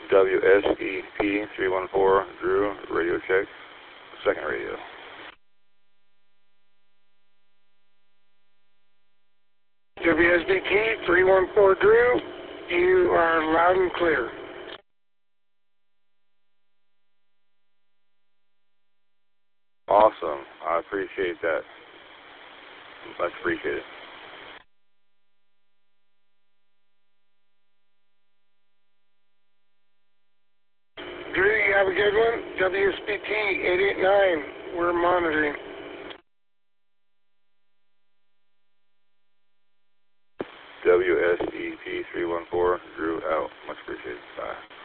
WSEP 314, Drew, radio check. Second radio. WSBT 314, Drew, you are loud and clear. Awesome. I appreciate that. Much appreciated. Drew, you have a good one. WSBT 889, we're monitoring. WSEP 314, Drew out. Much appreciated. Bye.